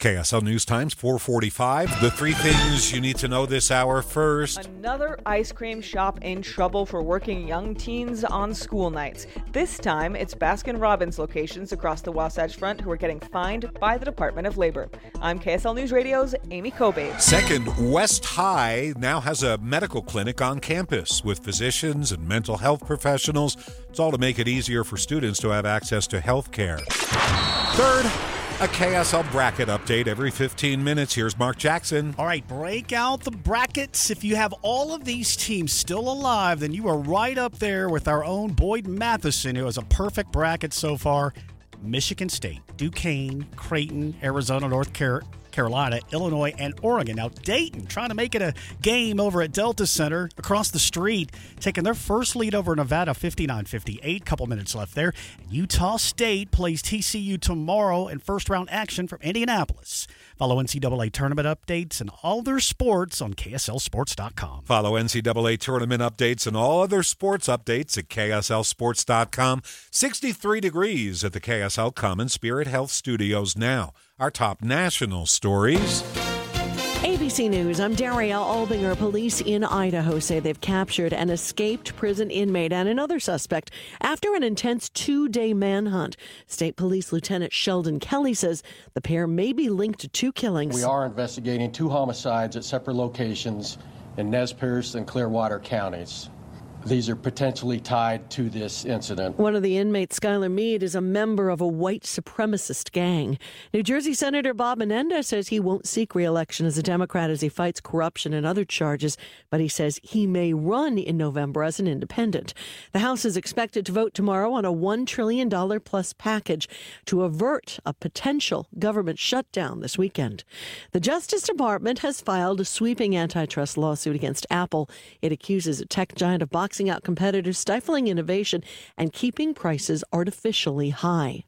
KSL News Times 4:45. The three things you need to know this hour first. Another ice cream shop in trouble for working young teens on school nights. This time, it's Baskin-Robbins locations across the Wasatch Front who are getting fined by the Department of Labor. I'm KSL News Radio's Amy Kobe. Second, West High now has a medical clinic on campus with physicians and mental health professionals. It's all to make it easier for students to have access to health care. Third, a KSL bracket update every 15 minutes. Here's Mark Jackson. All right, break out the brackets. If you have all of these teams still alive, then you are right up there with our own Boyd Matheson, who has a perfect bracket so far. Michigan State, Duquesne, Creighton, Arizona, North Carolina, Illinois, and Oregon. Now, Dayton trying to make it a game over at Delta Center across the street, taking their first lead over Nevada 59-58. Couple minutes left there. Utah State plays TCU tomorrow in first-round action from Indianapolis. Follow NCAA tournament updates and all their sports on KSLSports.com. Follow NCAA tournament updates and all other sports updates at KSLSports.com. 63 degrees at the KSL Common Spirit Health Studios now. Our top national stories. ABC News, I'm Darielle Albinger. Police in Idaho say they've captured an escaped prison inmate and another suspect after an intense 2-day manhunt. State Police Lieutenant Sheldon Kelly says the pair may be linked to 2 killings. We are investigating 2 homicides at separate locations in Nez Perce and Clearwater counties. These are potentially tied to this incident. One of the inmates, Skylar Mead, is a member of a white supremacist gang. New Jersey Senator Bob Menendez says he won't seek re-election as a Democrat as he fights corruption and other charges, but he says he may run in November as an independent. The House is expected to vote tomorrow on a $1 trillion plus package to avert a potential government shutdown this weekend. The Justice Department has filed a sweeping antitrust lawsuit against Apple. It accuses a tech giant of boxing out competitors, stifling innovation, and keeping prices artificially high.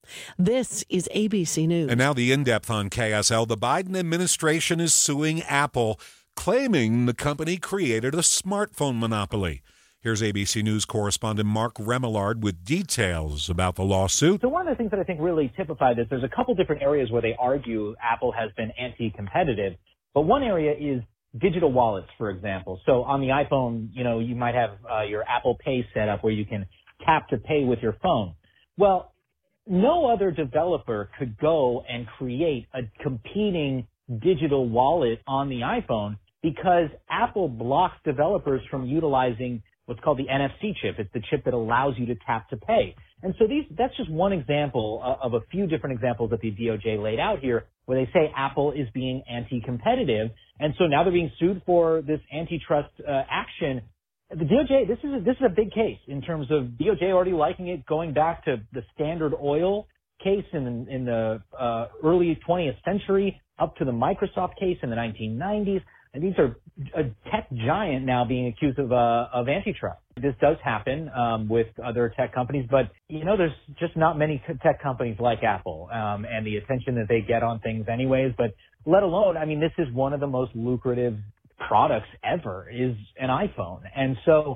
This is ABC News. And now the in-depth on KSL. The Biden administration is suing Apple, claiming the company created a smartphone monopoly. Here's ABC News correspondent Mark Remillard with details about the lawsuit. So one of the things that I think really typify this, there's a couple different areas where they argue Apple has been anti-competitive, but one area is digital wallets, for example. So on the iPhone, you might have your Apple Pay set up where you can tap to pay with your phone. Well, no other developer could go and create a competing digital wallet on the iPhone because Apple blocks developers from utilizing what's called the NFC chip. It's the chip that allows you to tap to pay. And so that's just one example of a few different examples that the DOJ laid out here where they say Apple is being anti-competitive. And so now they're being sued for this antitrust action. The DOJ, this is a big case in terms of DOJ already liking it going back to the Standard Oil case in the early 20th century up to the Microsoft case in the 1990s. And these are a tech giant now being accused of antitrust. This does happen with other tech companies, but there's just not many tech companies like Apple and the attention that they get on things anyways. But let alone, this is one of the most lucrative products ever is an iPhone, and so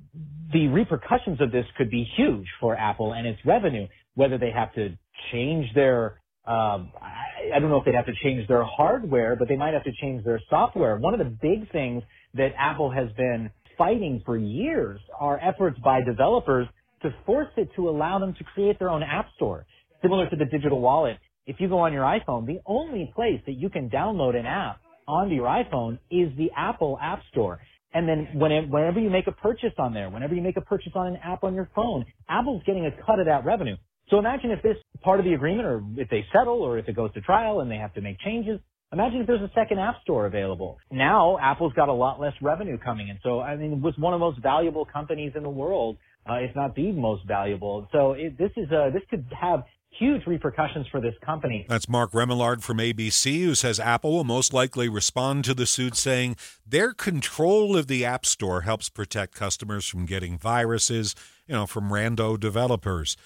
the repercussions of this could be huge for Apple and its revenue. Whether they have to change their I don't know if they'd have to change their hardware, but they might have to change their software. One of the big things that Apple has been fighting for years are efforts by developers to force it to allow them to create their own app store. Similar to the digital wallet, if you go on your iPhone, the only place that you can download an app onto your iPhone is the Apple App Store. And then whenever you make a purchase on there, whenever you make a purchase on an app on your phone, Apple's getting a cut of that revenue. So imagine if this part of the agreement, or if they settle, or if it goes to trial and they have to make changes, imagine if there's a second app store available. Now, Apple's got a lot less revenue coming in. So, it was one of the most valuable companies in the world, if not the most valuable. So this could have huge repercussions for this company. That's Mark Remillard from ABC, who says Apple will most likely respond to the suit, saying their control of the App Store helps protect customers from getting viruses, from rando developers.